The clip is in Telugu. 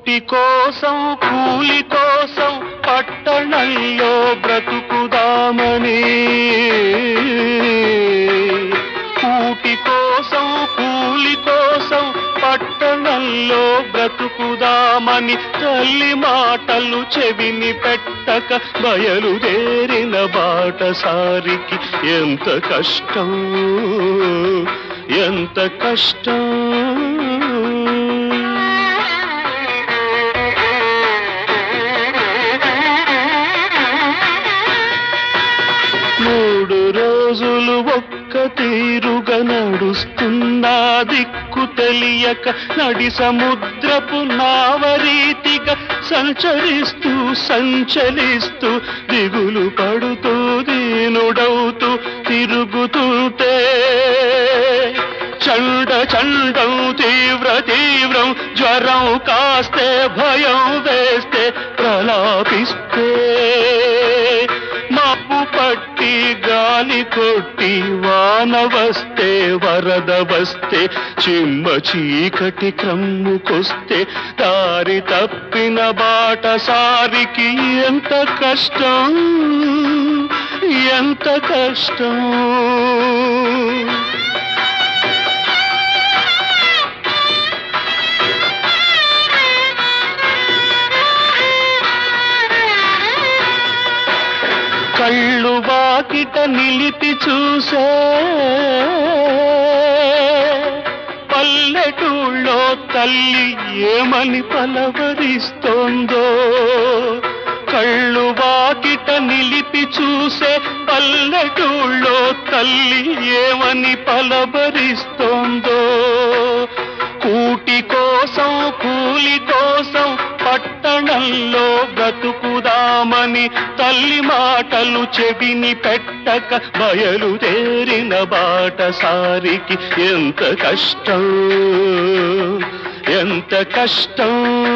కూటి కోసం కూలి కోసం పట్టణంలో బ్రతుకుదామని, కూటి కోసం కూలి కోసం పట్టణంలో బ్రతుకుదామని తల్లి మాటలు చెవిని పెట్టక బయలుదేరిన బాటసారికి ఎంత కష్టం, ఎంత కష్టం. మూడు రోజులు ఒక్క తీరుగా నడుస్తున్నా దిక్కు తెలియక నడి సముద్రపు నావరీతిగా సంచరిస్తూ సంచలిస్తూ దిగులు పడుతూ దీనుడవుతూ తిరుగుతుంటే చండ చండం తీవ్ర తీవ్రం జ్వరం కాస్తే భయం వేస్తే ప్రలాపిస్తే మబ్బు పట్టి గాలి కొట్టి వాన వస్తే వరద వస్తే చిమ్మ చీకటి క్రమ్ముకొస్తే దారి తప్పిన బాటసారికి ఎంత కష్టం, ఎంత కష్టం. కళ్ళు వాకిట నిలిపి చూసే పల్లెటూళ్ళో తల్లి ఏమని పలవరిస్తోందో, కళ్ళు వాకిట నిలిపి చూసే పల్లెటూళ్ళో తల్లి ఏమని పలవరిస్తోందో. కూటి కోసం కూలి కోసం పట్టణంలో బ్రతుకుదామని తల్లి మాటలు చెవిని పెట్టక బయలుదేరిన బాటసారికి ఎంత కష్టం, ఎంత కష్టం.